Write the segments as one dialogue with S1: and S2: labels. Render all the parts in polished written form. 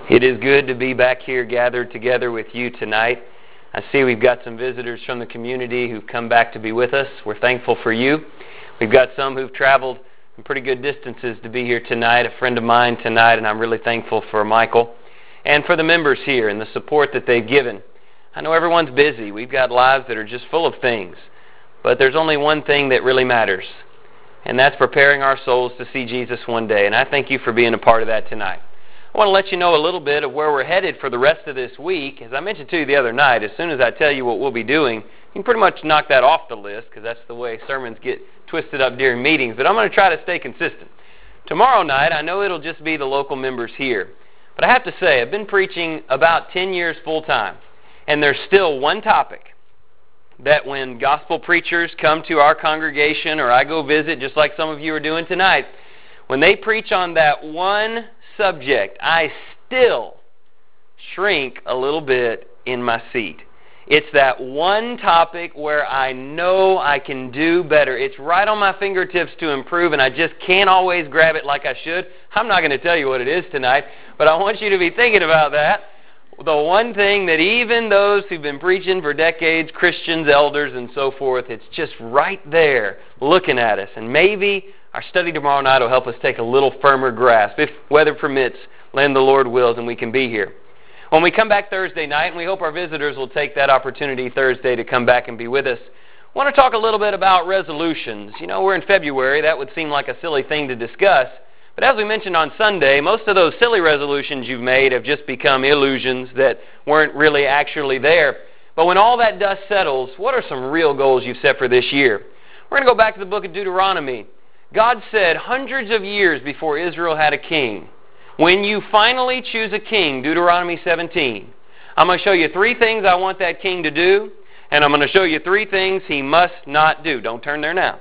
S1: It is good to be back here gathered together with you tonight. I see we've got some visitors from the community who've come back to be with us. We're thankful for you. We've got some who've traveled some pretty good distances to be here tonight, a friend of mine tonight, and I'm really thankful for Michael and for the members here and the support that they've given. I know everyone's busy. We've got lives that are just full of things, but there's only one thing that really matters, and that's preparing our souls to see Jesus one day, and I thank you for being a part of that tonight. I want to let you know a little bit of where we're headed for the rest of this week. As I mentioned to you the other night, as soon as I tell you what we'll be doing, you can pretty much knock that off the list because that's the way sermons get twisted up during meetings. But I'm going to try to stay consistent. Tomorrow night, I know it'll just be the local members here. But I have to say, I've been preaching about 10 years full time. And there's still one topic that when gospel preachers come to our congregation or I go visit, just like some of you are doing tonight, when they preach on that one subject, I still shrink a little bit in my seat. It's that one topic where I know I can do better. It's right on my fingertips to improve, and I just can't always grab it like I should. I'm not going to tell you what it is tonight, but I want you to be thinking about that. The one thing that even those who've been preaching for decades, Christians, elders, and so forth, it's just right there looking at us. And maybe our study tomorrow night will help us take a little firmer grasp. If weather permits, and the Lord wills, and we can be here. When we come back Thursday night, and we hope our visitors will take that opportunity Thursday to come back and be with us, I want to talk a little bit about resolutions. You know, we're in February. That would seem like a silly thing to discuss. But as we mentioned on Sunday, most of those silly resolutions you've made have just become illusions that weren't really actually there. But when all that dust settles, what are some real goals you've set for this year? We're going to go back to the book of Deuteronomy. God said hundreds of years before Israel had a king, when you finally choose a king, Deuteronomy 17, I'm going to show you 3 things I want that king to do, and I'm going to show you 3 things he must not do. Don't turn there now.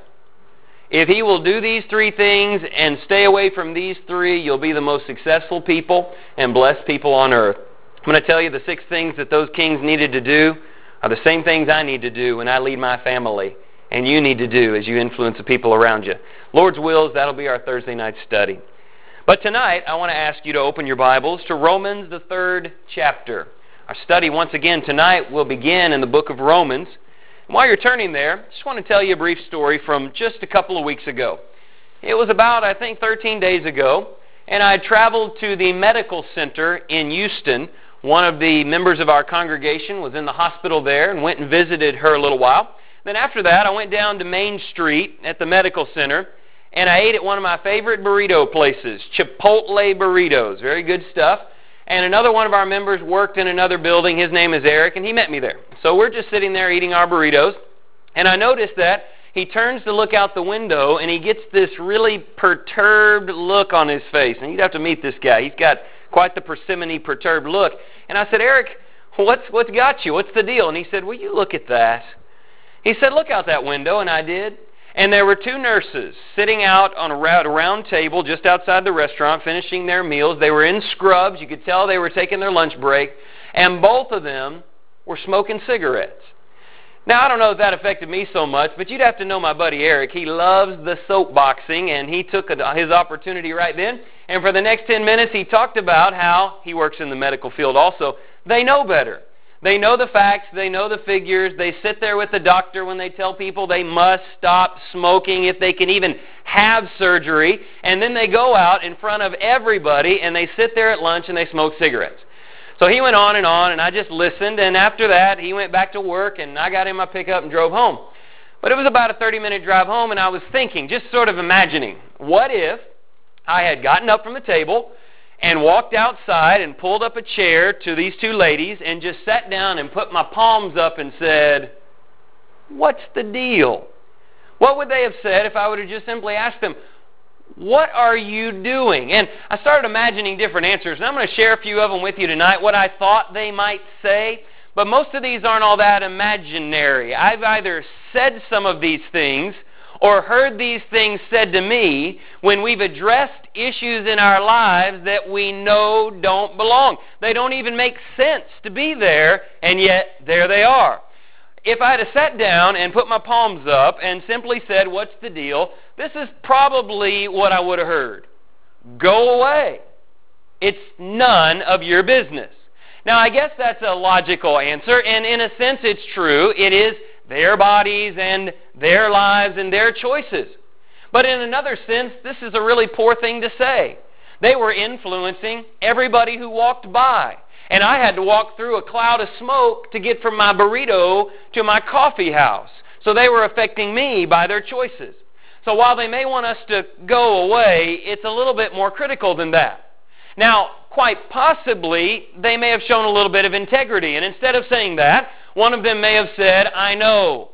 S1: If he will do these 3 things and stay away from these 3, you'll be the most successful people and blessed people on earth. I'm going to tell you the 6 things that those kings needed to do are the same things I need to do when I lead my family, and you need to do as you influence the people around you. Lord's wills, that'll be our Thursday night study. But tonight, I want to ask you to open your Bibles to Romans, the 3rd chapter. Our study, once again, tonight will begin in the book of Romans. And while you're turning there, I just want to tell you a brief story from just a couple of weeks ago. It was about, I think, 13 days ago, and I traveled to the medical center in Houston. One of the members of our congregation was in the hospital there and went and visited her a little while. Then after that, I went down to Main Street at the medical center, and I ate at one of my favorite burrito places, Chipotle Burritos. Very good stuff. And another one of our members worked in another building. His name is Eric, and he met me there. So we're just sitting there eating our burritos, and I noticed that he turns to look out the window, and he gets this really perturbed look on his face. And you'd have to meet this guy. He's got quite the persimmon perturbed look. And I said, Eric, what's got you? What's the deal? And he said, will you look at that? He said, look out that window, and I did. And there were 2 nurses sitting out on a round table just outside the restaurant finishing their meals. They were in scrubs. You could tell they were taking their lunch break. And both of them were smoking cigarettes. Now, I don't know if that affected me so much, but you'd have to know my buddy Eric. He loves the soapboxing, and he took his opportunity right then. And for the next 10 minutes, he talked about how he works in the medical field also. They know better. They know the facts, they know the figures, they sit there with the doctor when they tell people they must stop smoking if they can even have surgery, and then they go out in front of everybody and they sit there at lunch and they smoke cigarettes. So he went on, and I just listened, and after that he went back to work and I got in my pickup and drove home. But it was about a 30-minute drive home, and I was thinking, just sort of imagining, what if I had gotten up from the table and walked outside and pulled up a chair to these 2 ladies and just sat down and put my palms up and said, what's the deal? What would they have said if I would have just simply asked them, what are you doing? And I started imagining different answers, and I'm going to share a few of them with you tonight, what I thought they might say. But most of these aren't all that imaginary. I've either said some of these things or heard these things said to me when we've addressed issues in our lives that we know don't belong. They don't even make sense to be there, and yet there they are. If I had sat down and put my palms up and simply said, what's the deal? This is probably what I would have heard. Go away. It's none of your business. Now, I guess that's a logical answer, and in a sense it's true. It is their bodies and their lives and their choices. But in another sense, this is a really poor thing to say. They were influencing everybody who walked by. And I had to walk through a cloud of smoke to get from my burrito to my coffee house. So they were affecting me by their choices. So while they may want us to go away, it's a little bit more critical than that. Now, quite possibly, they may have shown a little bit of integrity. And instead of saying that, one of them may have said, I know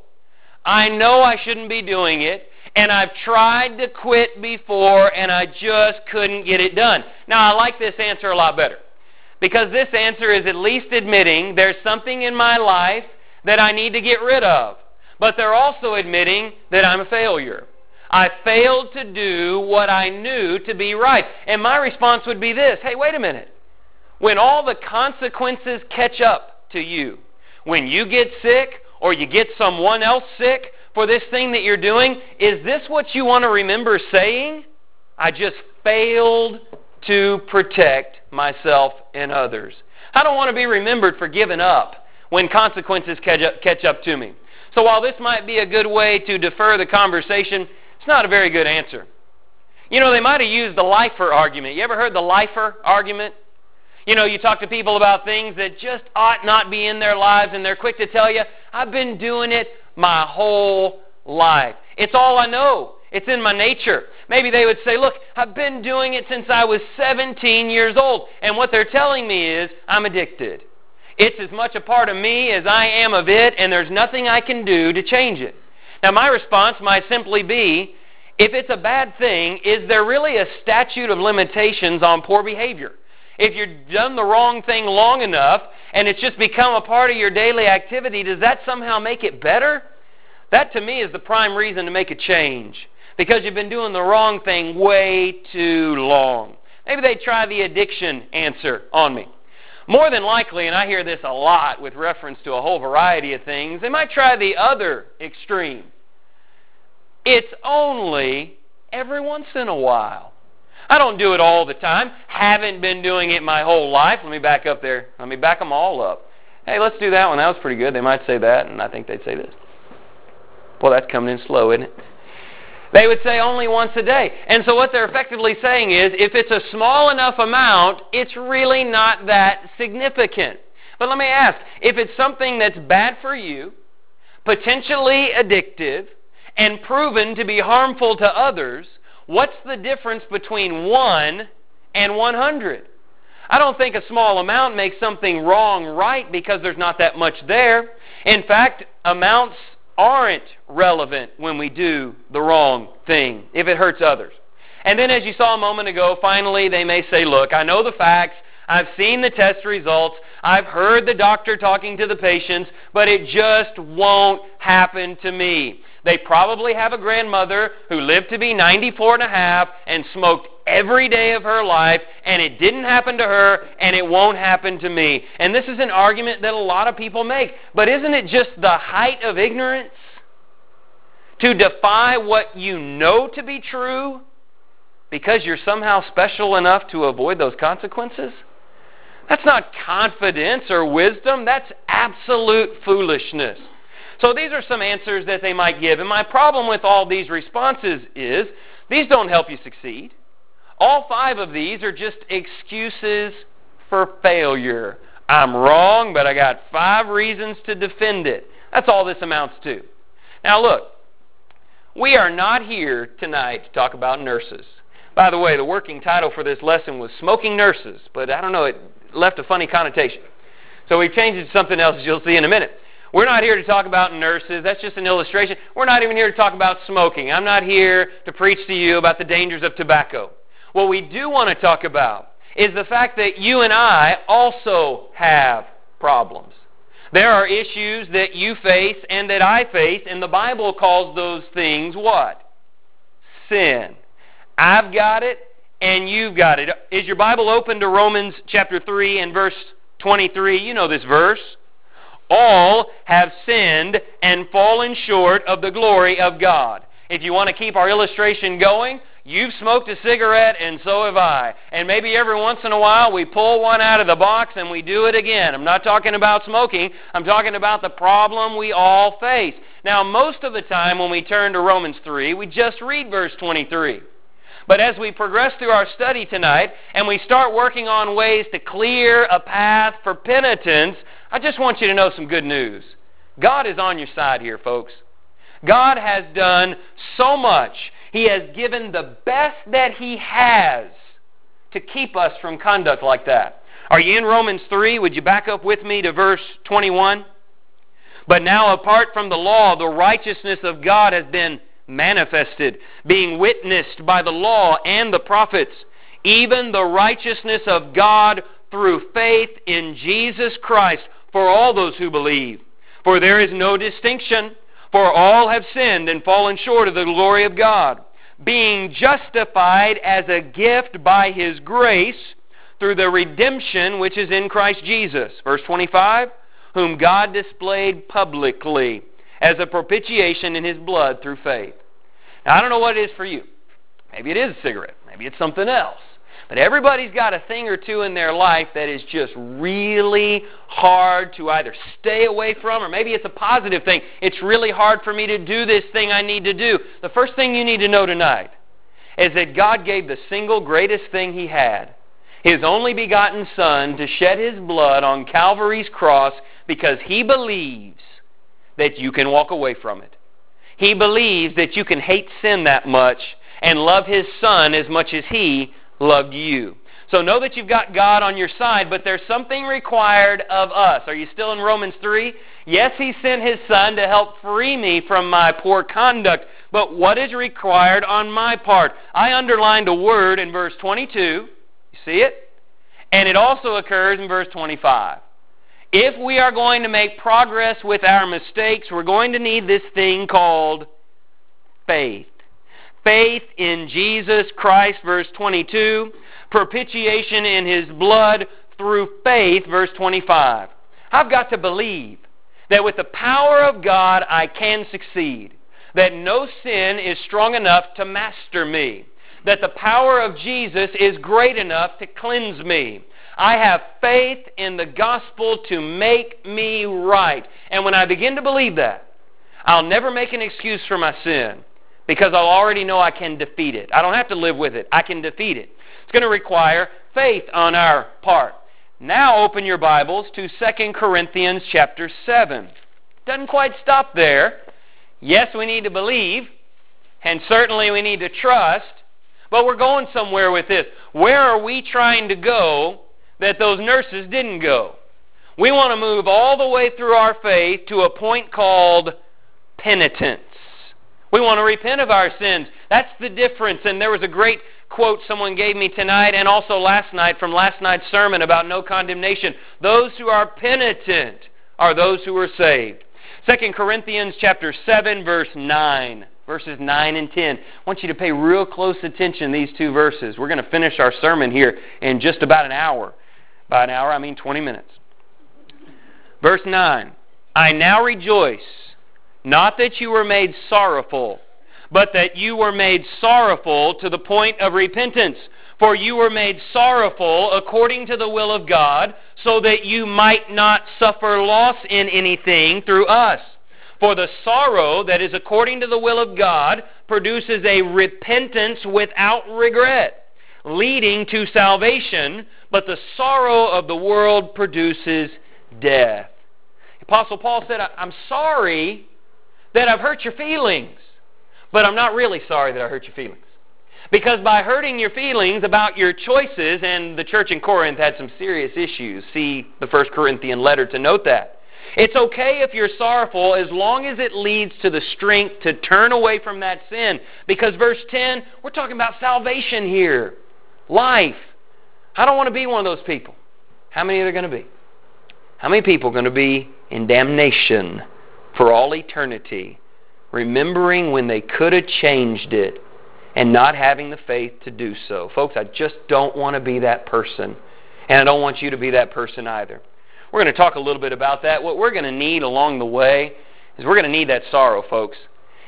S1: I shouldn't be doing it, and I've tried to quit before, and I just couldn't get it done. Now, I like this answer a lot better, because this answer is at least admitting there's something in my life that I need to get rid of. But they're also admitting that I'm a failure. I failed to do what I knew to be right. And my response would be this: hey, wait a minute. When all the consequences catch up to you, when you get sick or you get someone else sick for this thing that you're doing, is this what you want to remember saying? I just failed to protect myself and others. I don't want to be remembered for giving up when consequences catch up to me. So while this might be a good way to defer the conversation, it's not a very good answer. You know, they might have used the lifer argument. You ever heard the lifer argument? You know, you talk to people about things that just ought not be in their lives, and they're quick to tell you, I've been doing it my whole life. It's all I know. It's in my nature. Maybe they would say, look, I've been doing it since I was 17 years old, and what they're telling me is I'm addicted. It's as much a part of me as I am of it, and there's nothing I can do to change it. Now, my response might simply be, if it's a bad thing, is there really a statute of limitations on poor behavior? If you've done the wrong thing long enough, and it's just become a part of your daily activity, does that somehow make it better? That, to me, is the prime reason to make a change, because you've been doing the wrong thing way too long. Maybe they try the addiction answer on me. More than likely, and I hear this a lot with reference to a whole variety of things, they might try the other extreme. It's only every once in a while. I don't do it all the time. Haven't been doing it my whole life. Let me back up there. Let me back them all up. Hey, let's do that one. That was pretty good. They might say that, and I think they'd say this. Well, that's coming in slow, isn't it? They would say only once a day. And so what they're effectively saying is, if it's a small enough amount, it's really not that significant. But let me ask, if it's something that's bad for you, potentially addictive, and proven to be harmful to others, what's the difference between 1 and 100? I don't think a small amount makes something wrong right because there's not that much there. In fact, amounts aren't relevant when we do the wrong thing, if it hurts others. And then, as you saw a moment ago, finally they may say, look, I know the facts, I've seen the test results, I've heard the doctor talking to the patients, but it just won't happen to me. They probably have a grandmother who lived to be 94 and a half and smoked every day of her life, and it didn't happen to her, and it won't happen to me. And this is an argument that a lot of people make. But isn't it just the height of ignorance to defy what you know to be true because you're somehow special enough to avoid those consequences? That's not confidence or wisdom. That's absolute foolishness. So these are some answers that they might give. And my problem with all these responses is these don't help you succeed. All 5 of these are just excuses for failure. I'm wrong, but I got 5 reasons to defend it. That's all this amounts to. Now look, we are not here tonight to talk about nurses. By the way, the working title for this lesson was Smoking Nurses, but I don't know, it left a funny connotation. So we've changed it to something else, as you'll see in a minute. We're not here to talk about nurses. That's just an illustration. We're not even here to talk about smoking. I'm not here to preach to you about the dangers of tobacco. What we do want to talk about is the fact that you and I also have problems. There are issues that you face and that I face, and the Bible calls those things what? Sin. I've got it, and you've got it. Is your Bible open to Romans chapter 3 and verse 23? You know this verse. All have sinned and fallen short of the glory of God. If you want to keep our illustration going, You've smoked a cigarette and so have I. And maybe every once in a while we pull one out of the box and we do it again. I'm not talking about smoking. I'm talking about the problem we all face. Now, most of the time when we turn to Romans 3, we just read verse 23. But as we progress through our study tonight and we start working on ways to clear a path for penitence, I just want you to know some good news. God is on your side here, folks. God has done so much. He has given the best that He has to keep us from conduct like that. Are you in Romans 3? Would you back up with me to verse 21? But now apart from the law, the righteousness of God has been manifested, being witnessed by the law and the prophets, even the righteousness of God through faith in Jesus Christ for all those who believe. For there is no distinction, for all have sinned and fallen short of the glory of God, being justified as a gift by His grace through the redemption which is in Christ Jesus. Verse 25, whom God displayed publicly as a propitiation in His blood through faith. Now, I don't know what it is for you. Maybe it is a cigarette. Maybe it's something else. But everybody's got a thing or two in their life that is just really hard to either stay away from, or maybe it's a positive thing. It's really hard for me to do this thing I need to do. The first thing you need to know tonight is that God gave the single greatest thing He had, His only begotten Son, to shed His blood on Calvary's cross because He believes that you can walk away from it. He believes that you can hate sin that much and love His Son as much as He loved you. So know that you've got God on your side, but there's something required of us. Are you still in Romans 3? Yes, He sent His Son to help free me from my poor conduct, but what is required on my part? I underlined a word in verse 22. You see it? And it also occurs in verse 25. If we are going to make progress with our mistakes, we're going to need this thing called faith. Faith in Jesus Christ, verse 22. Propitiation in His blood through faith, verse 25. I've got to believe that with the power of God I can succeed. That no sin is strong enough to master me. That the power of Jesus is great enough to cleanse me. I have faith in the gospel to make me right. And when I begin to believe that, I'll never make an excuse for my sin because I'll already know I can defeat it. I don't have to live with it. I can defeat it. It's going to require faith on our part. Now open your Bibles to 2 Corinthians chapter 7. Doesn't quite stop there. Yes, we need to believe, and certainly we need to trust, but we're going somewhere with this. Where are we trying to go that those nurses didn't go? We want to move all the way through our faith to a point called penitence. We want to repent of our sins. That's the difference. And there was a great quote someone gave me tonight and also last night from last night's sermon about no condemnation. Those who are penitent are those who are saved. 2 Corinthians chapter 7, verse 9. Verses 9 and 10. I want you to pay real close attention to these two verses. We're going to finish our sermon here in just about an hour. By an hour, I mean 20 minutes. Verse 9. I now rejoice, not that you were made sorrowful, but that you were made sorrowful to the point of repentance. For you were made sorrowful according to the will of God, so that you might not suffer loss in anything through us. For the sorrow that is according to the will of God produces a repentance without regret, leading to salvation, but the sorrow of the world produces death. Apostle Paul said, I'm sorry that I've hurt your feelings, but I'm not really sorry that I hurt your feelings. Because by hurting your feelings about your choices, and the church in Corinth had some serious issues, see the 1 Corinthian letter to note that. It's okay if you're sorrowful as long as it leads to the strength to turn away from that sin. Because verse 10, we're talking about salvation here. Life. I don't want to be one of those people. How many are there going to be? How many people are going to be in damnation for all eternity, remembering when they could have changed it and not having the faith to do so? Folks, I just don't want to be that person. And I don't want you to be that person either. We're going to talk a little bit about that. What we're going to need along the way is we're going to need that sorrow, folks.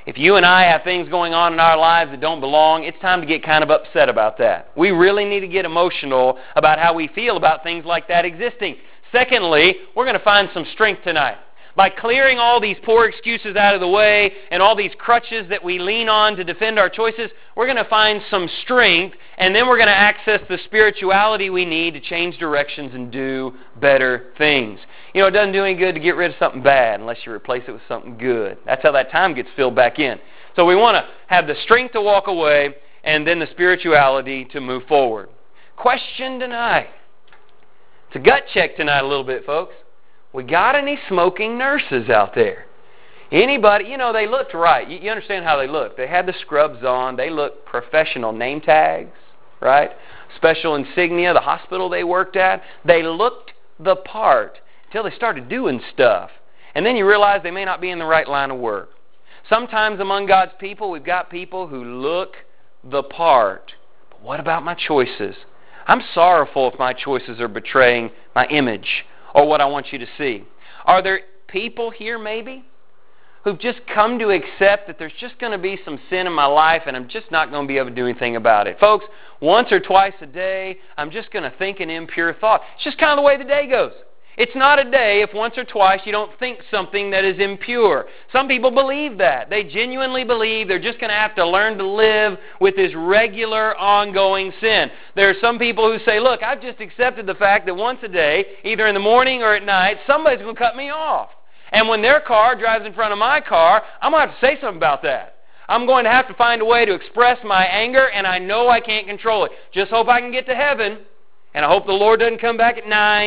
S1: If you and I have things going on in our lives that don't belong, it's time to get kind of upset about that. We really need to get emotional about how we feel about things like that existing. Secondly, we're going to find some strength tonight. By clearing all these poor excuses out of the way and all these crutches that we lean on to defend our choices, we're going to find some strength, and then we're going to access the spirituality we need to change directions and do better things. You know, it doesn't do any good to get rid of something bad unless you replace it with something good. That's how that time gets filled back in. So we want to have the strength to walk away and then the spirituality to move forward. Question tonight. It's a gut check tonight a little bit, folks. We got any smoking nurses out there? Anybody? You know, they looked right. You understand how they looked. They had the scrubs on. They looked professional. Name tags, right? Special insignia, the hospital they worked at. They looked the part until they started doing stuff. And then you realize they may not be in the right line of work. Sometimes among God's people, we've got people who look the part. But what about my choices? I'm sorrowful if my choices are betraying my image or what I want you to see. Are there people here maybe who've just come to accept that there's just going to be some sin in my life and I'm just not going to be able to do anything about it? Folks, once or twice a day, I'm just going to think an impure thought. It's just kind of the way the day goes. It's not a day if once or twice you don't think something that is impure. Some people believe that. They genuinely believe they're just going to have to learn to live with this regular, ongoing sin. There are some people who say, look, I've just accepted the fact that once a day, either in the morning or at night, somebody's going to cut me off. And when their car drives in front of my car, I'm going to have to say something about that. I'm going to have to find a way to express my anger, and I know I can't control it. Just hope I can get to heaven. And I hope the Lord doesn't come back at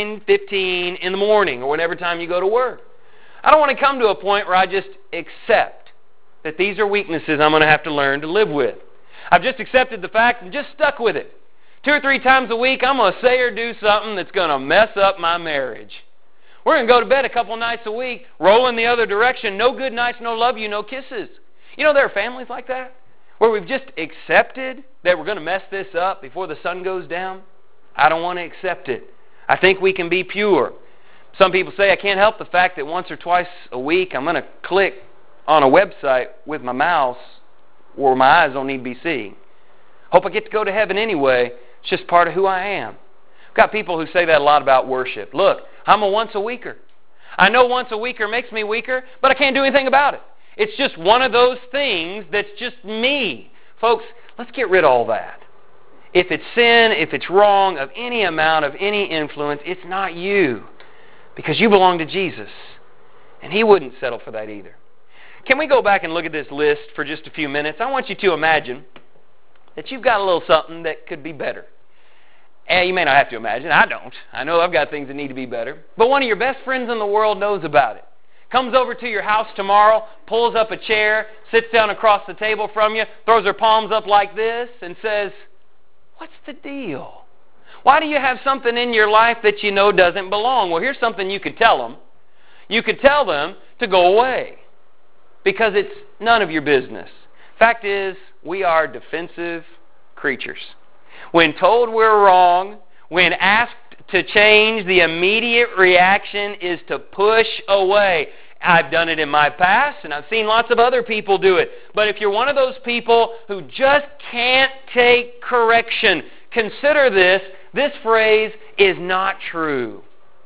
S1: 9:15 in the morning or whatever time you go to work. I don't want to come to a point where I just accept that these are weaknesses I'm going to have to learn to live with. I've just accepted the fact and just stuck with it. 2 or 3 times a week, I'm going to say or do something that's going to mess up my marriage. We're going to go to bed a couple nights a week, roll in the other direction. No good nights, no love you, no kisses. You know, there are families like that where we've just accepted that we're going to mess this up before the sun goes down. I don't want to accept it. I think we can be pure. Some people say I can't help the fact that once or twice a week I'm going to click on a website with my mouse where my eyes don't need to be seeing. Hope I get to go to heaven anyway. It's just part of who I am. I've got people who say that a lot about worship. Look, I'm a once-a-weeker. I know once-a-weeker makes me weaker, but I can't do anything about it. It's just one of those things that's just me. Folks, let's get rid of all that. If it's sin, if it's wrong, of any amount, of any influence, it's not you. Because you belong to Jesus. And He wouldn't settle for that either. Can we go back and look at this list for just a few minutes? I want you to imagine that you've got a little something that could be better. And you may not have to imagine. I don't. I know I've got things that need to be better. But one of your best friends in the world knows about it. Comes over to your house tomorrow, pulls up a chair, sits down across the table from you, throws her palms up like this, and says, what's the deal? Why do you have something in your life that you know doesn't belong? Well, here's something you could tell them. You could tell them to go away because it's none of your business. Fact is, we are defensive creatures. When told we're wrong, when asked to change, the immediate reaction is to push away. I've done it in my past, and I've seen lots of other people do it. But if you're one of those people who just can't take correction, consider this. This phrase is not true.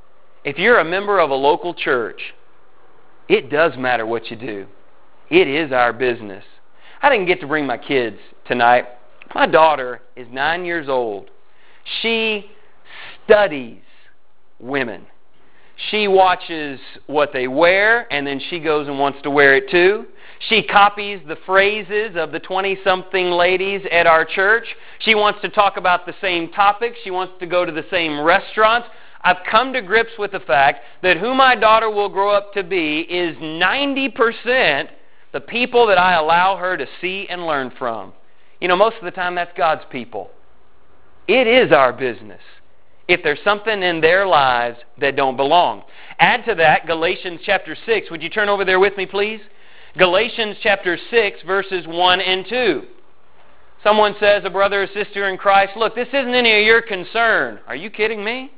S1: If you're a member of a local church, it does matter what you do. It is our business. I didn't get to bring my kids tonight. My daughter is 9 years old. She studies women. She watches what they wear, and then she goes and wants to wear it too. She copies the phrases of the 20-something ladies at our church. She wants to talk about the same topics. She wants to go to the same restaurants. I've come to grips with the fact that who my daughter will grow up to be is 90% the people that I allow her to see and learn from. You know, most of the time that's God's people. It is our business if there's something in their lives that don't belong. Add to that Galatians chapter 6. Would you turn over there with me, please? Galatians chapter 6, verses 1 and 2. Someone says, a brother or sister in Christ, look, this isn't any of your concern. Are you kidding me?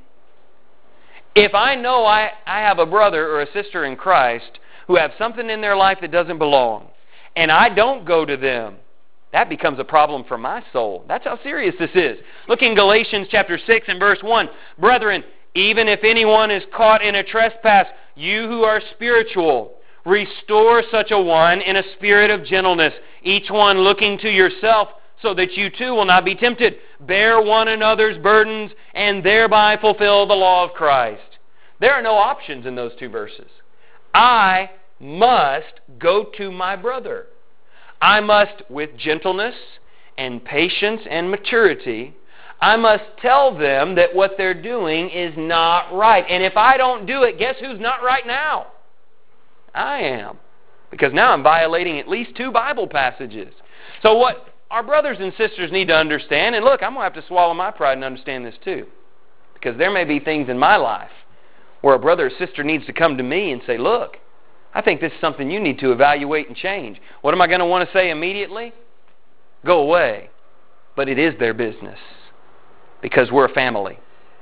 S1: If I know I have a brother or a sister in Christ who have something in their life that doesn't belong, and I don't go to them, that becomes a problem for my soul. That's how serious this is. Look in Galatians chapter 6 and verse 1. Brethren, even if anyone is caught in a trespass, you who are spiritual, restore such a one in a spirit of gentleness, each one looking to yourself, so that you too will not be tempted. Bear one another's burdens, and thereby fulfill the law of Christ. There are no options in those two verses. I must go to my brother. I must, with gentleness and patience and maturity, I must tell them that what they're doing is not right. And if I don't do it, guess who's not right now? I am. Because now I'm violating at least 2 Bible passages. So what our brothers and sisters need to understand, and look, I'm going to have to swallow my pride and understand this too. Because there may be things in my life where a brother or sister needs to come to me and say, look, I think this is something you need to evaluate and change. What am I going to want to say immediately? Go away. But it is their business. Because we're a family.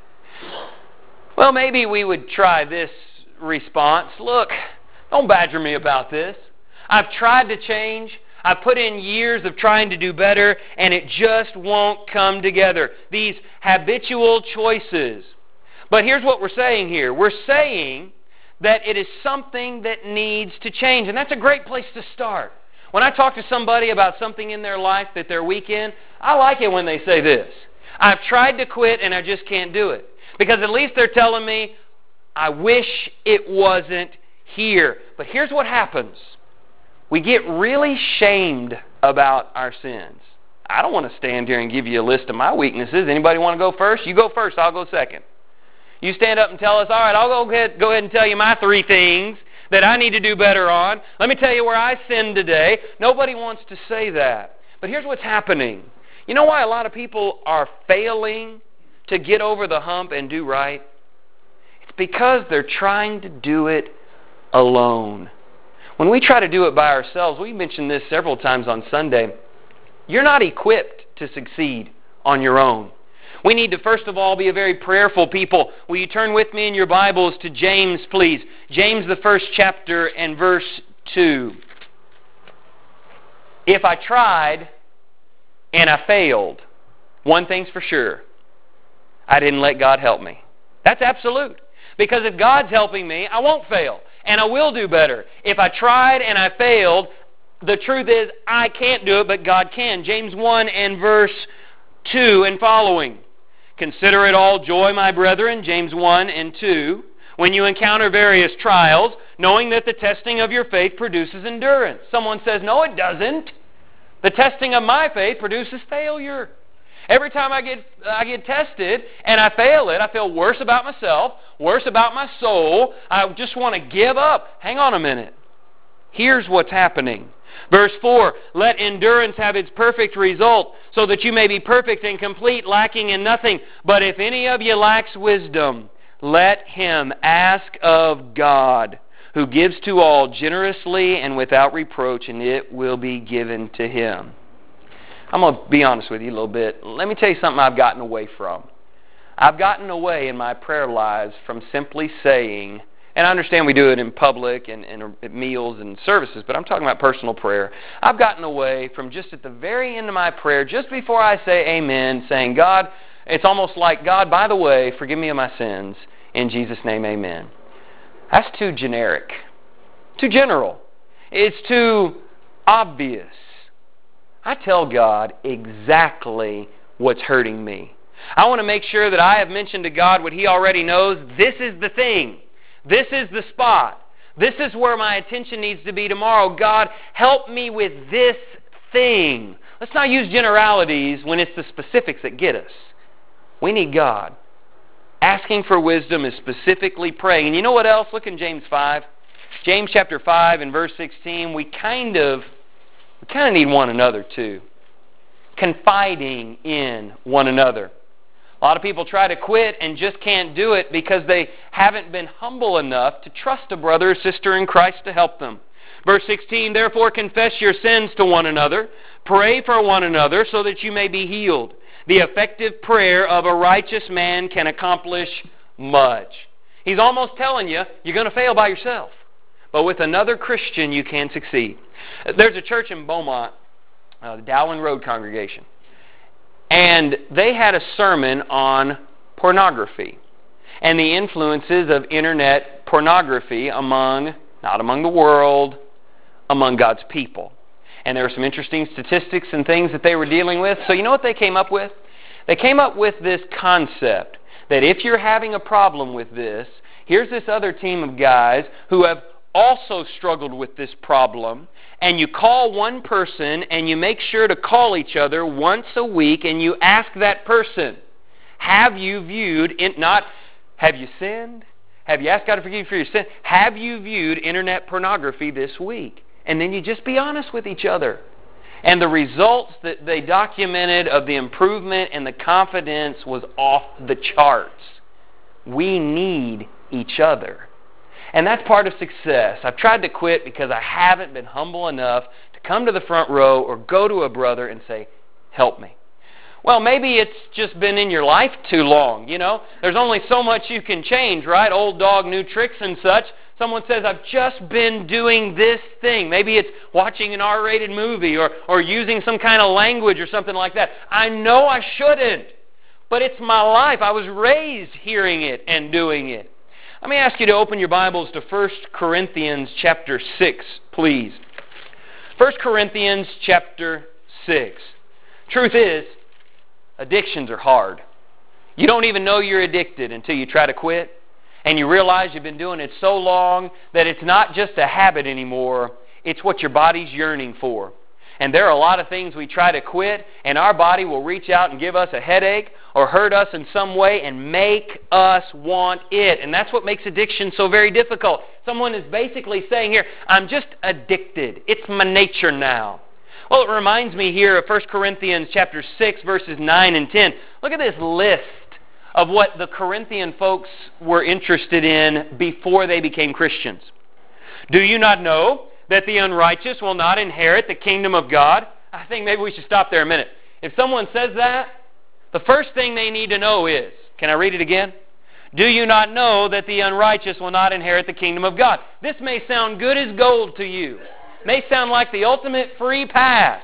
S1: Well, maybe we would try this response. Look, don't badger me about this. I've tried to change. I've put in years of trying to do better, and it just won't come together. These habitual choices. But here's what we're saying here. We're saying that it is something that needs to change, and that's a great place to start. When I talk to somebody about something in their life that they're weak in, I like it when they say this. I've tried to quit and I just can't do it. Because at least they're telling me, I wish it wasn't here. But here's what happens. We get really shamed about our sins. I don't want to stand here and give you a list of my weaknesses. Anybody want to go first? You go first, I'll go second. You stand up and tell us, all right, I'll go ahead and tell you my 3 things that I need to do better on. Let me tell you where I sinned today. Nobody wants to say that. But here's what's happening. You know why a lot of people are failing to get over the hump and do right? It's because they're trying to do it alone. When we try to do it by ourselves, we mentioned this several times on Sunday, you're not equipped to succeed on your own. We need to first of all be a very prayerful people. Will you turn with me in your Bibles to James, please? James, the 1st chapter and verse 2. If I tried and I failed, one thing's for sure. I didn't let God help me. That's absolute. Because if God's helping me, I won't fail. And I will do better. If I tried and I failed, the truth is I can't do it, but God can. James 1 and verse 2 and following. Consider it all joy, my brethren, James 1 and 2, when you encounter various trials, knowing that the testing of your faith produces endurance. Someone says, no, it doesn't. The testing of my faith produces failure. Every time I get tested and I fail it, I feel worse about myself, worse about my soul. I just want to give up. Hang on a minute. Here's what's happening. Verse 4, let endurance have its perfect result, so that you may be perfect and complete, lacking in nothing. But if any of you lacks wisdom, let him ask of God, who gives to all generously and without reproach, and it will be given to him. I'm going to be honest with you a little bit. Let me tell you something I've gotten away from. I've gotten away in my prayer lives from simply saying, and I understand we do it in public and at meals and services, but I'm talking about personal prayer. I've gotten away from just at the very end of my prayer, just before I say amen, saying, God, it's almost like, God, by the way, forgive me of my sins. In Jesus' name, amen. That's too generic, too general. It's too obvious. I tell God exactly what's hurting me. I want to make sure that I have mentioned to God what He already knows. This is the thing. This is the spot. This is where my attention needs to be tomorrow. God, help me with this thing. Let's not use generalities when it's the specifics that get us. We need God. Asking for wisdom is specifically praying. And you know what else? Look in James 5. James chapter 5 and verse 16. We kind of need one another too. Confiding in one another. A lot of people try to quit and just can't do it because they haven't been humble enough to trust a brother or sister in Christ to help them. Verse 16, therefore confess your sins to one another, pray for one another so that you may be healed. The effective prayer of a righteous man can accomplish much. He's almost telling you, you're going to fail by yourself. but with another Christian you can succeed. There's a church in Beaumont, the Dowling Road congregation, and they had a sermon on pornography and the influences of internet pornography not among the world, among God's people. And there were some interesting statistics and things that they were dealing with. So you know what they came up with? They came up with this concept that if you're having a problem with this, here's this other team of guys who have also struggled with this problem, and you call one person and you make sure to call each other once a week and you ask that person, have you viewed, not have you sinned? Have you asked God to forgive you for your sin? Have you viewed internet pornography this week? And then you just be honest with each other. And the results that they documented of the improvement and the confidence was off the charts. We need each other. And that's part of success. I've tried to quit because I haven't been humble enough to come to the front row or go to a brother and say, help me. Well, maybe it's just been in your life too long, you know. There's only so much you can change, right? Old dog, new tricks and such. Someone says, I've just been doing this thing. Maybe it's watching an R-rated movie or using some kind of language or something like that. I know I shouldn't, but it's my life. I was raised hearing it and doing it. Let me ask you to open your Bibles to 1 Corinthians chapter 6, please. 1 Corinthians chapter 6. Truth is, addictions are hard. You don't even know you're addicted until you try to quit. And you realize you've been doing it so long that it's not just a habit anymore. It's what your body's yearning for. And there are a lot of things we try to quit, and our body will reach out and give us a headache or hurt us in some way and make us want it. And that's what makes addiction so very difficult. Someone is basically saying here, I'm just addicted. It's my nature now. Well, it reminds me here of 1 Corinthians chapter 6, verses 9 and 10. Look at this list of what the Corinthian folks were interested in before they became Christians. Do you not know that the unrighteous will not inherit the kingdom of God? I think maybe we should stop there a minute. If someone says that, the first thing they need to know is, can I read it again? Do you not know that the unrighteous will not inherit the kingdom of God? This may sound good as gold to you. May sound like the ultimate free pass.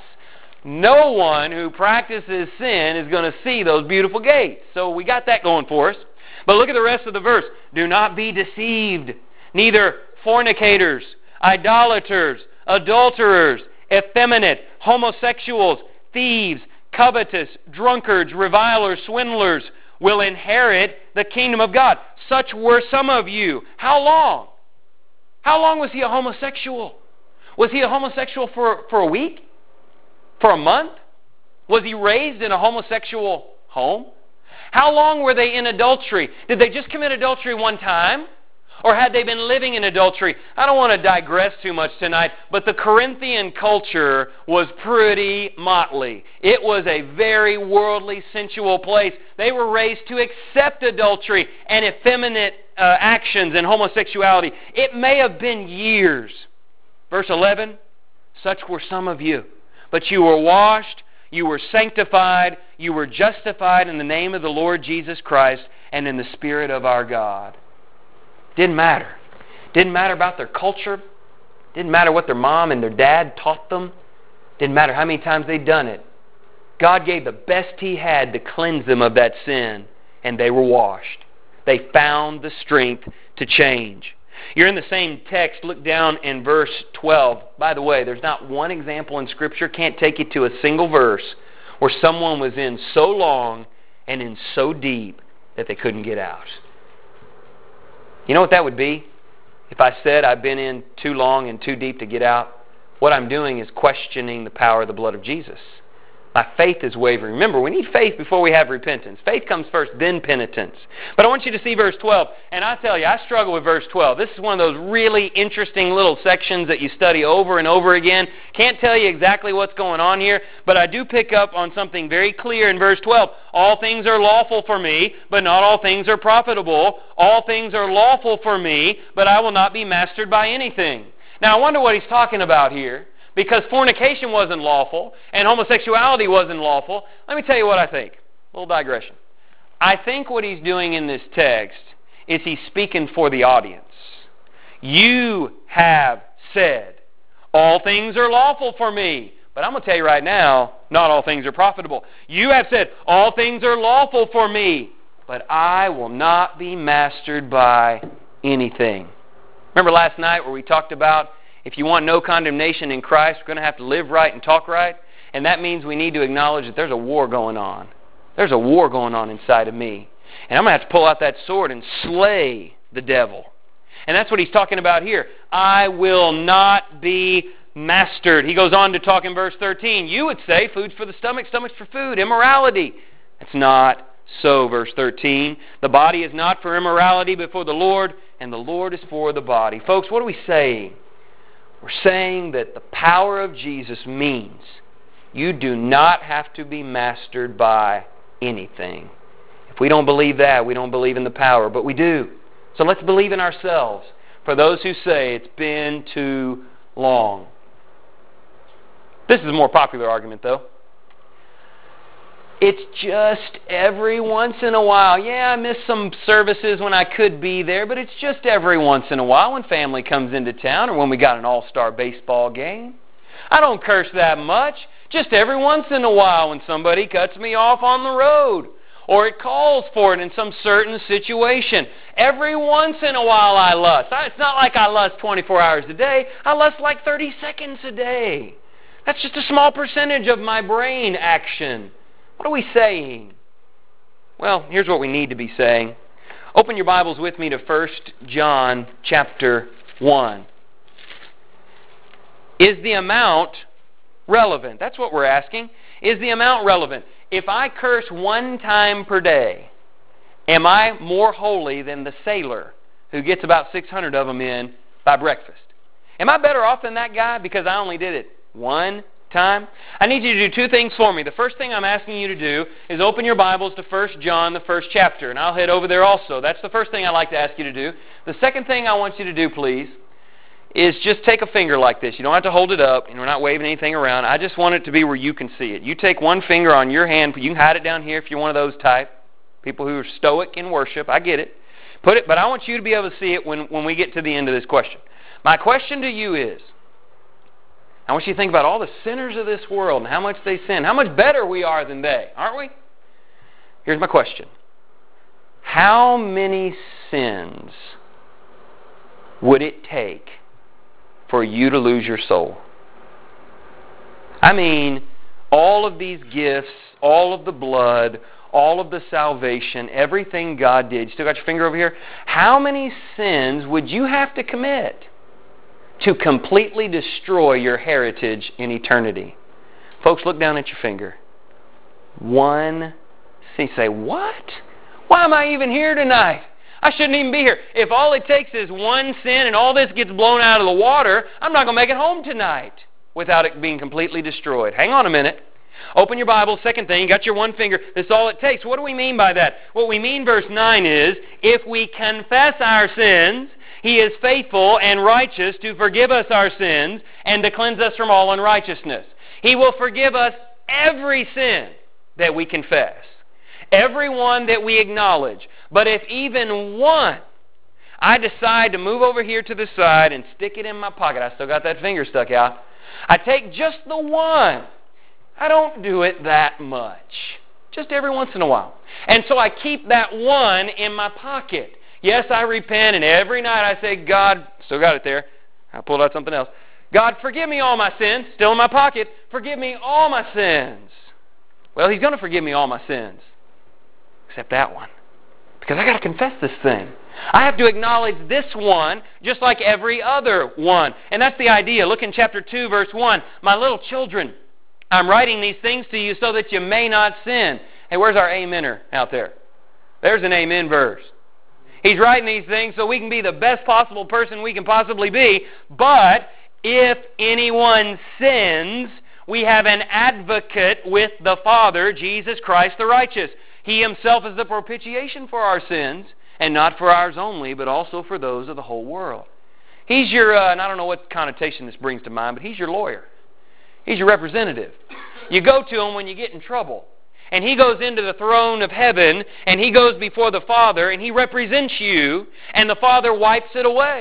S1: No one who practices sin is going to see those beautiful gates. So we got that going for us. But look at the rest of the verse. Do not be deceived. Neither fornicators, idolaters, adulterers, effeminate, homosexuals, thieves, covetous, drunkards, revilers, swindlers will inherit the kingdom of God. Such were some of you. How long? How long was he a homosexual? Was he a homosexual for a week? For a month? Was he raised in a homosexual home? How long were they in adultery? Did they just commit adultery one time? Or had they been living in adultery? I don't want to digress too much tonight, but the Corinthian culture was pretty motley. It was a very worldly, sensual place. They were raised to accept adultery and effeminate actions and homosexuality. It may have been years. Verse 11, such were some of you. But you were washed, you were sanctified, you were justified in the name of the Lord Jesus Christ and in the Spirit of our God. Didn't matter. Didn't matter about their culture. Didn't matter what their mom and their dad taught them. Didn't matter how many times they'd done it. God gave the best He had to cleanse them of that sin, and they were washed. They found the strength to change. You're in the same text. Look down in verse 12. By the way, there's not one example in Scripture, can't take you to a single verse, where someone was in so long and in so deep that they couldn't get out. You know what that would be? If I said I've been in too long and too deep to get out, what I'm doing is questioning the power of the blood of Jesus. My faith is wavering. Remember, we need faith before we have repentance. Faith comes first, then penitence. But I want you to see verse 12. And I tell you, I struggle with verse 12. This is one of those really interesting little sections that you study over and over again. Can't tell you exactly what's going on here, but I do pick up on something very clear in verse 12. All things are lawful for me, but not all things are profitable. All things are lawful for me, but I will not be mastered by anything. Now, I wonder what he's talking about here. Because fornication wasn't lawful and homosexuality wasn't lawful. Let me tell you what I think. A little digression. I think what he's doing in this text is he's speaking for the audience. You have said, all things are lawful for me. But I'm going to tell you right now, not all things are profitable. You have said, all things are lawful for me, but I will not be mastered by anything. Remember last night where we talked about if you want no condemnation in Christ, we're going to have to live right and talk right. And that means we need to acknowledge that there's a war going on. There's a war going on inside of me. And I'm going to have to pull out that sword and slay the devil. And that's what he's talking about here. I will not be mastered. He goes on to talk in verse 13. You would say food's for the stomach, stomach's for food, immorality. It's not so, verse 13. The body is not for immorality, but for the Lord, and the Lord is for the body. Folks, what are we saying? We're saying that the power of Jesus means you do not have to be mastered by anything. If we don't believe that, we don't believe in the power, but we do. So let's believe in ourselves. For those who say it's been too long. This is a more popular argument, though. It's just every once in a while. Yeah, I miss some services when I could be there, but it's just every once in a while when family comes into town or when we got an all-star baseball game. I don't curse that much. Just every once in a while when somebody cuts me off on the road or it calls for it in some certain situation. Every once in a while I lust. It's not like I lust 24 hours a day. I lust like 30 seconds a day. That's just a small percentage of my brain action. What are we saying? Well, here's what we need to be saying. Open your Bibles with me to 1 John chapter 1. Is the amount relevant? That's what we're asking. Is the amount relevant? If I curse one time per day, am I more holy than the sailor who gets about 600 of them in by breakfast? Am I better off than that guy because I only did it one time? I need you to do two things for me. The first thing I'm asking you to do is open your Bibles to 1 John, the first chapter, and I'll head over there also. That's the first thing I'd like to ask you to do. The second thing I want you to do, please, is just take a finger like this. You don't have to hold it up, and we're not waving anything around. I just want it to be where you can see it. You take one finger on your hand. You can hide it down here if you're one of those type, people who are stoic in worship. I get it. Put it, but I want you to be able to see it when we get to the end of this question. My question to you is, I want you to think about all the sinners of this world and how much they sin. How much better we are than they, aren't we? Here's my question. How many sins would it take for you to lose your soul? I mean, all of these gifts, all of the blood, all of the salvation, everything God did. You still got your finger over here? How many sins would you have to commit to completely destroy your heritage in eternity? Folks, look down at your finger. One sin. You say, what? Why am I even here tonight? I shouldn't even be here. If all it takes is one sin and all this gets blown out of the water, I'm not going to make it home tonight without it being completely destroyed. Hang on a minute. Open your Bible. Second thing, you got your one finger. That's all it takes. What do we mean by that? What we mean, verse 9, is if we confess our sins, He is faithful and righteous to forgive us our sins and to cleanse us from all unrighteousness. He will forgive us every sin that we confess, every one that we acknowledge. But if even one, I decide to move over here to the side and stick it in my pocket, I still got that finger stuck out, I take just the one. I don't do it that much, just every once in a while. And so I keep that one in my pocket. Yes, I repent, and every night I say, God, still got it there. I pulled out something else. God, forgive me all my sins. Still in my pocket. Forgive me all my sins. Well, He's going to forgive me all my sins, except that one. Because I got to confess this thing. I have to acknowledge this one just like every other one. And that's the idea. Look in chapter 2, verse 1. My little children, I'm writing these things to you so that you may not sin. Hey, where's our amener out there? There's an amen verse. He's writing these things so we can be the best possible person we can possibly be. But if anyone sins, we have an advocate with the Father, Jesus Christ the righteous. He Himself is the propitiation for our sins, and not for ours only, but also for those of the whole world. He's your, and I don't know what connotation this brings to mind, but He's your lawyer. He's your representative. You go to Him when you get in trouble. And He goes into the throne of heaven, and He goes before the Father, and He represents you, and the Father wipes it away.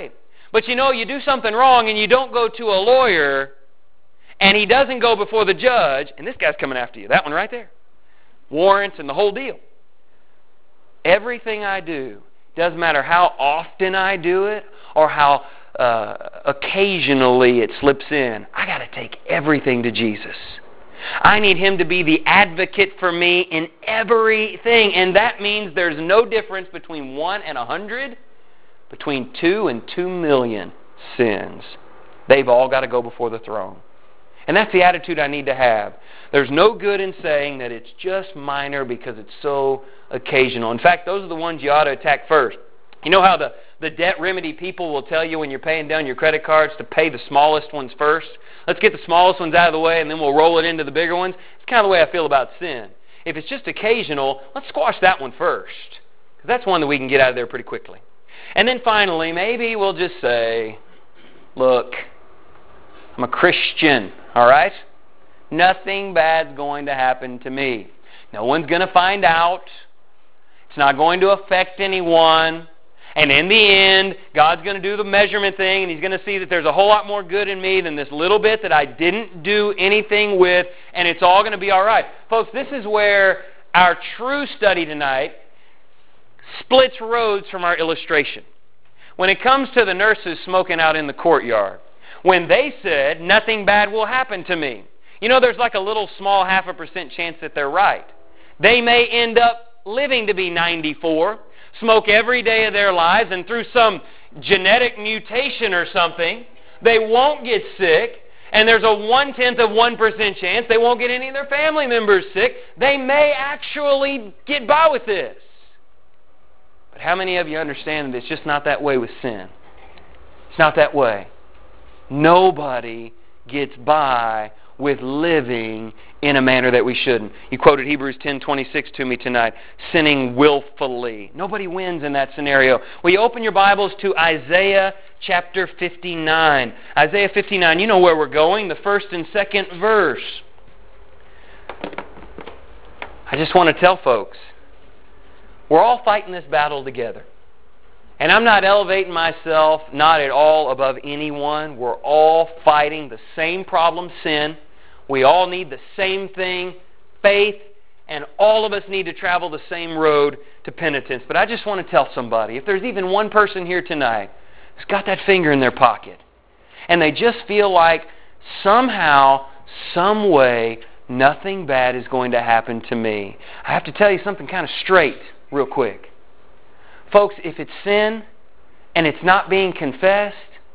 S1: But you do something wrong and you don't go to a lawyer, and he doesn't go before the judge, and this guy's coming after you. That one right there. Warrants and the whole deal. Everything I do, doesn't matter how often I do it or how occasionally it slips in, I got to take everything to Jesus. I need Him to be the advocate for me in everything. And that means there's no difference between 1 and 100, between 2 and 2 million sins. They've all got to go before the throne. And that's the attitude I need to have. There's no good in saying that it's just minor because it's so occasional. In fact, those are the ones you ought to attack first. You know how the debt remedy people will tell you when you're paying down your credit cards to pay the smallest ones first? Let's get the smallest ones out of the way and then we'll roll it into the bigger ones. It's kind of the way I feel about sin. If it's just occasional, let's squash that one first. Because that's one that we can get out of there pretty quickly. And then finally, maybe we'll just say, look, I'm a Christian, all right? Nothing bad's going to happen to me. No one's going to find out. It's not going to affect anyone. And in the end, God's going to do the measurement thing, and He's going to see that there's a whole lot more good in me than this little bit that I didn't do anything with, and it's all going to be all right. Folks, this is where our true study tonight splits roads from our illustration. When it comes to the nurses smoking out in the courtyard, when they said, nothing bad will happen to me, there's like a little small 0.5% chance that they're right. They may end up living to be 94, smoke every day of their lives, and through some genetic mutation or something, they won't get sick, and there's a 0.1% chance they won't get any of their family members sick. They may actually get by with this. But how many of you understand that it's just not that way with sin? It's not that way. Nobody gets by with living in a manner that we shouldn't. You quoted Hebrews 10:26 to me tonight, sinning willfully. Nobody wins in that scenario. Will you open your Bibles to Isaiah chapter 59? Isaiah 59, you know where we're going, the first and second verse. I just want to tell folks, we're all fighting this battle together. And I'm not elevating myself, not at all above anyone. We're all fighting the same problem, sin. We all need the same thing, faith, and all of us need to travel the same road to penitence. But I just want to tell somebody, if there's even one person here tonight who's got that finger in their pocket, and they just feel like somehow, some way, nothing bad is going to happen to me, I have to tell you something kind of straight real quick. Folks, if it's sin and it's not being confessed,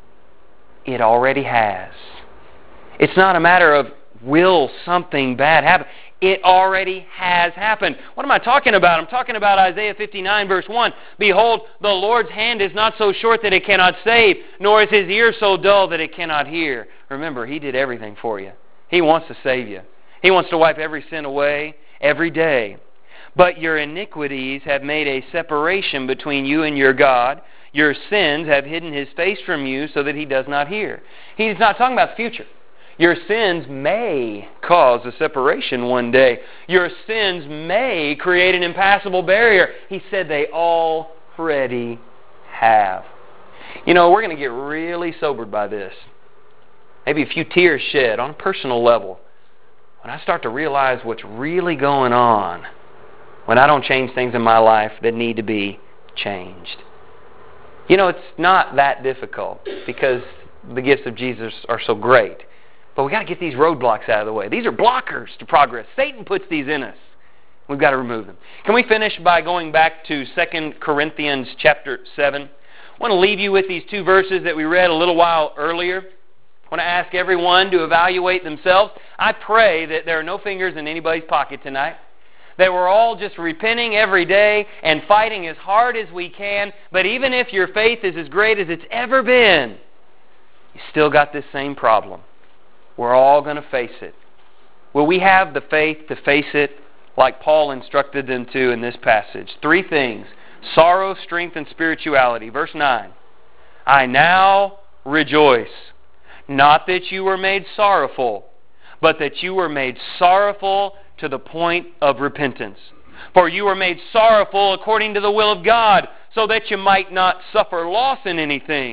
S1: it already has. It's not a matter of will something bad happen. It already has happened. What am I talking about? I'm talking about Isaiah 59 verse 1. Behold, the Lord's hand is not so short that it cannot save, nor is His ear so dull that it cannot hear. Remember, He did everything for you. He wants to save you. He wants to wipe every sin away every day. But your iniquities have made a separation between you and your God. Your sins have hidden His face from you so that He does not hear. He's not talking about the future. Your sins may cause a separation one day. Your sins may create an impassable barrier. He said they already have. We're going to get really sobered by this. Maybe a few tears shed on a personal level. When I start to realize what's really going on, when I don't change things in my life that need to be changed. It's not that difficult because the gifts of Jesus are so great. But we've got to get these roadblocks out of the way. These are blockers to progress. Satan puts these in us. We've got to remove them. Can we finish by going back to 2 Corinthians chapter 7? I want to leave you with these two verses that we read a little while earlier. I want to ask everyone to evaluate themselves. I pray that there are no fingers in anybody's pocket tonight. That we're all just repenting every day and fighting as hard as we can. But even if your faith is as great as it's ever been, you still got this same problem. We're all going to face it. Will we have the faith to face it like Paul instructed them to in this passage? 3 things. Sorrow, strength, and spirituality. Verse 9. I now rejoice, not that you were made sorrowful, but that you were made sorrowful to the point of repentance. For you were made sorrowful according to the will of God, so that you might not suffer loss in anything,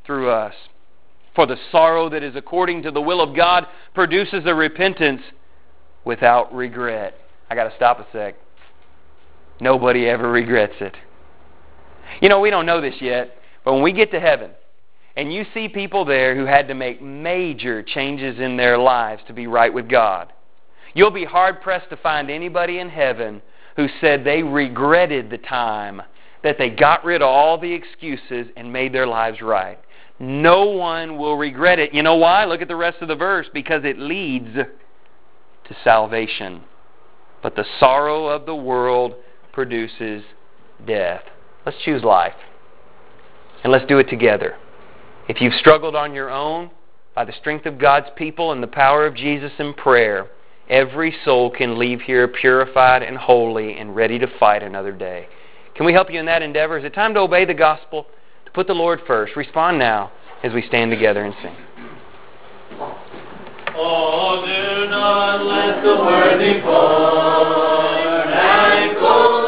S1: through us. For the sorrow that is according to the will of God produces a repentance without regret. I got to stop a sec. Nobody ever regrets it. You know, we don't know this yet, but when we get to heaven, and you see people there who had to make major changes in their lives to be right with God, you'll be hard-pressed to find anybody in heaven who said they regretted the time that they got rid of all the excuses and made their lives right. No one will regret it. You know why? Look at the rest of the verse. Because it leads to salvation. But the sorrow of the world produces death. Let's choose life. And let's do it together. If you've struggled on your own, by the strength of God's people and the power of Jesus in prayer, every soul can leave here purified and holy and ready to fight another day. Can we help you in that endeavor? Is it time to obey the gospel? To put the Lord first? Respond now as we stand together and sing.
S2: Oh, do not let the word depart.